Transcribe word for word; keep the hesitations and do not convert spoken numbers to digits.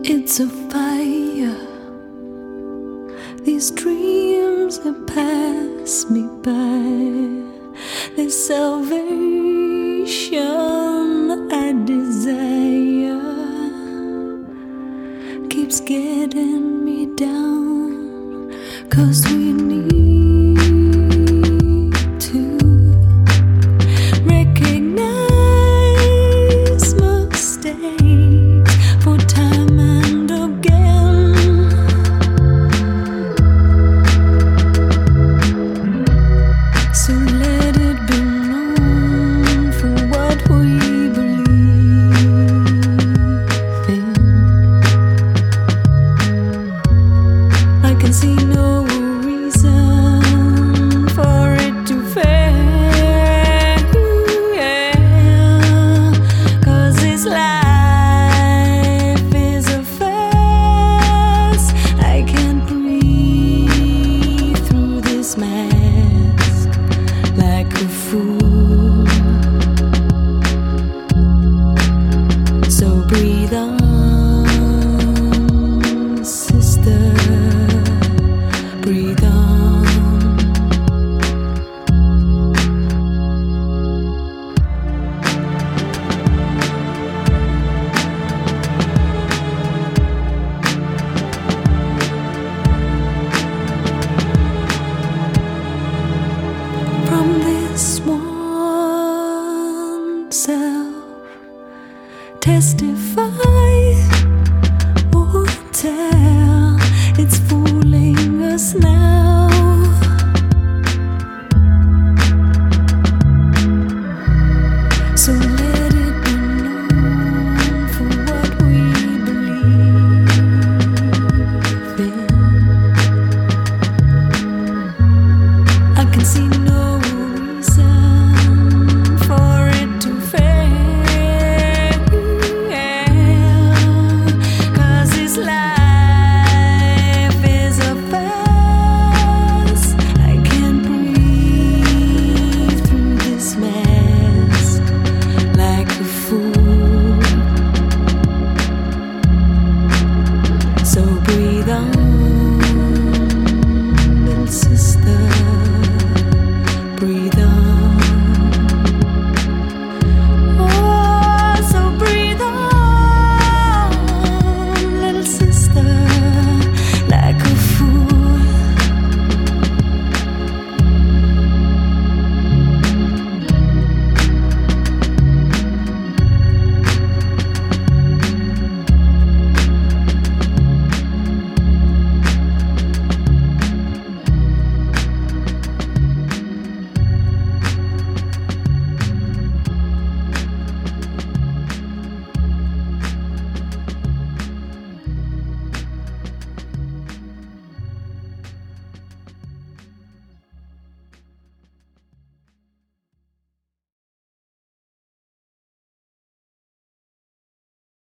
It's a fire. These dreams that pass me by, this salvation I desire, keeps getting me down, 'cause we need to recognize mistakes for time and again. So let it be known for what we believe in. I can see no reason for it to fail, 'cause this life is a farce. I can't breathe through this mask like a fool. So breathe on, sister, breathe on. From this one self, testify or tell, it's fooling us now. So let it be known for what we believe in. I can see no reason for it to fail, 'cause this life is a farce. I can't breathe through this mask like a fool. So breathe on.